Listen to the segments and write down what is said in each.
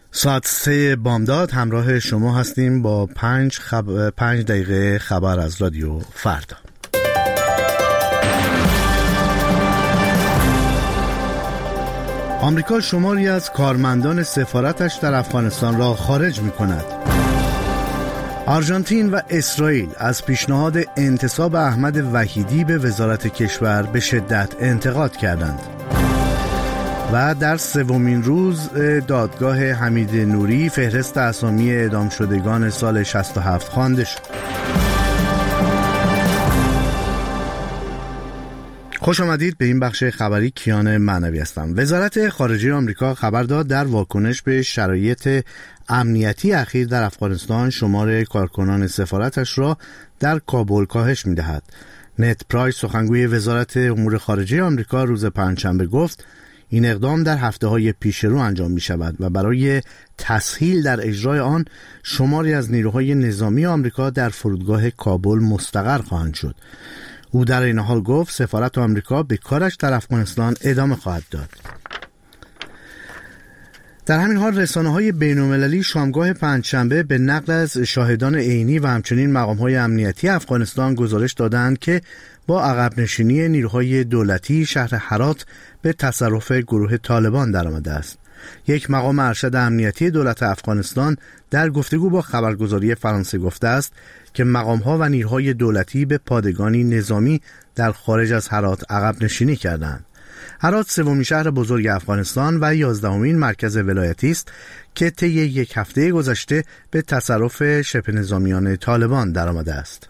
ساعت 3 بامداد همراه شما هستیم با 5 دقیقه خبر از رادیو فردا. آمریکا شماری از کارمندان سفارتش در افغانستان را خارج می کند. آرژانتین و اسرائیل از پیشنهاد انتصاب احمد وحیدی به وزارت کشور به شدت انتقاد کردند. و در سومین روز دادگاه حمید نوری فهرست اسامی اعدام شدگان سال 67 خوانده شد. خوش آمدید به این بخش خبری. کیان معنوی هستم. وزارت خارجه آمریکا خبر داد در واکنش به شرایط امنیتی اخیر در افغانستان شمار کارکنان سفارتش را در کابل کاهش می‌دهد. نت پرایس سخنگوی وزارت امور خارجه آمریکا روز پنجشنبه گفت این اقدام در هفته‌های پیش رو انجام می‌شود و برای تسهیل در اجرای آن شماری از نیروهای نظامی آمریکا در فرودگاه کابل مستقر خواهند شد. او در این حال گفت سفارت آمریکا به کارش در افغانستان ادامه خواهد داد. در همین حال رسانه‌های بین‌المللی شامگاه پنجشنبه به نقل از شاهدان عینی و همچنین مقام‌های امنیتی افغانستان گزارش دادند که با عقب نشینی نیروهای دولتی شهر هرات به تصرف گروه طالبان درآمده است. یک مقام ارشد امنیتی دولت افغانستان در گفتگو با خبرگزاری فرانسه گفته است که مقام‌ها و نیروهای دولتی به پادگانی نظامی در خارج از هرات عقب نشینی کردند. هرات سومین شهر بزرگ افغانستان و 11مین مرکز ولایتی است که طی یک هفته گذشته به تصرف شبه نظامیان طالبان درآمده است.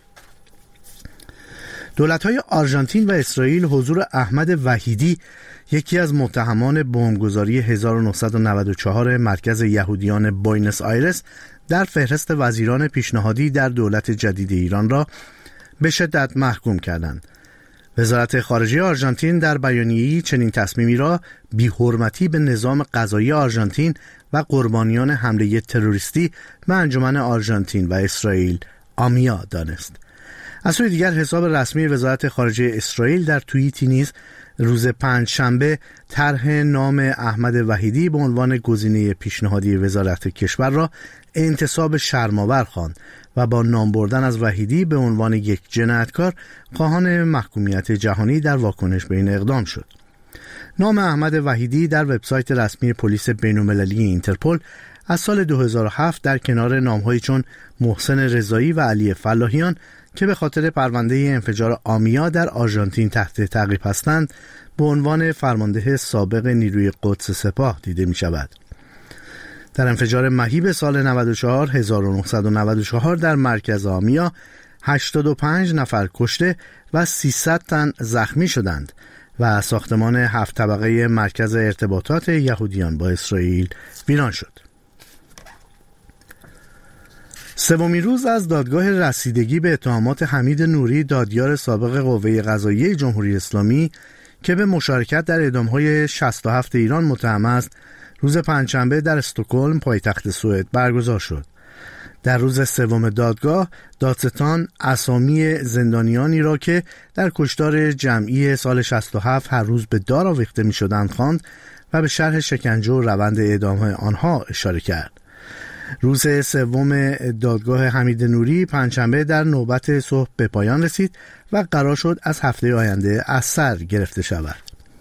دولت‌های آرژانتین و اسرائیل حضور احمد وحیدی، یکی از متهمان بمبگذاری 1994 مرکز یهودیان بوینس آیرس، در فهرست وزیران پیشنهادی در دولت جدید ایران را به شدت محکوم کردند. وزارت خارجه آرژانتین در بیانیه‌ای چنین تصمیمی را بی‌حرمتی به نظام قضایی آرژانتین و قربانیان حمله تروریستی به انجمن آرژانتین و اسرائیل آمیا دانست. از سوی دیگر حساب رسمی وزارت خارجه اسرائیل در توییتی نیز روز پنجشنبه طرح نام احمد وحیدی به عنوان گزینه پیشنهادی وزارت کشور را انتصاب شرم‌آور خواند و با نام بردن از وحیدی به عنوان یک جنایتکار خواهان محکومیت جهانی در واکنش به این اقدام شد. نام احمد وحیدی در وبسایت رسمی پلیس بین‌المللی اینترپل از سال 2007 در کنار نام‌هایی چون محسن رضایی و علی فلاحیان که به خاطر پرونده انفجار آمیا در آرژانتین تحت تعقیب هستند به عنوان فرمانده سابق نیروی قدس سپاه دیده می شود. در انفجار مهیب سال 1994 در مرکز آمیا 85 نفر کشته و 300 تن زخمی شدند و ساختمان 7 طبقه مرکز ارتباطات یهودیان با اسرائیل ویران شد. سومین روز از دادگاه رسیدگی به اتهامات حمید نوری، دادیار سابق قوه قضاییه جمهوری اسلامی که به مشارکت در اعدام‌های 67 ایران متهم است، روز پنجشنبه در استکهلم پایتخت سوئد برگزار شد. در روز سوم دادگاه، دادستان اسامی زندانیانی را که در کشتار جمعی سال 67 هر روز به دار آویخته می‌شدند خواند و به شرح شکنجه و روند اعدام‌های آنها اشاره کرد. روز سوم دادگاه حمید نوری پنجشنبه در نوبت صبح به پایان رسید و قرار شد از هفته آینده از سر گرفته شود.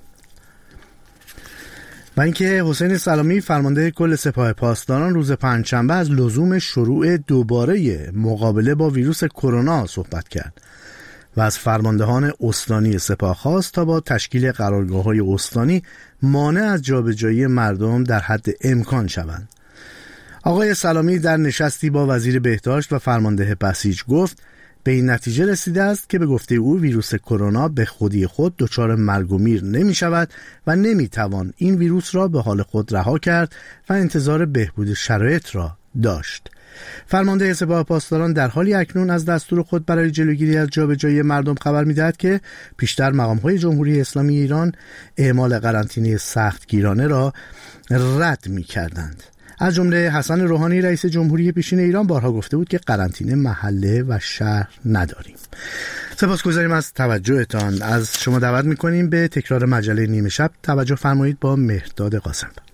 و اینکه حسین سلامی فرمانده کل سپاه پاسداران روز پنجشنبه از لزوم شروع دوباره مقابله با ویروس کرونا صحبت کرد و از فرماندهان استانی سپاه خواست تا با تشکیل قرارگاه‌های استانی مانع از جابجایی مردم در حد امکان شوند. آقای سلامی در نشستی با وزیر بهداشت و فرمانده بسیج گفت به این نتیجه رسیده است که به گفته او ویروس کرونا به خودی خود دچار مرگ و میر نمی شود و نمی توان این ویروس را به حال خود رها کرد و انتظار بهبود شرایط را داشت. فرمانده سپاه پاسداران در حالی اکنون از دستور خود برای جلوگیری از جابجایی مردم خبر می‌دهد که پیشتر مقام‌های جمهوری اسلامی ایران اعمال قرنطینه سختگیرانه را رد می‌کردند. از جمله حسن روحانی رئیس جمهوری پیشین ایران بارها گفته بود که قرنطینه محله و شهر نداریم. سپاسگزاریم از توجهتان. از شما دعوت می‌کنیم به تکرار مجله نیمه شب توجه فرمایید با مهرداد قاسم.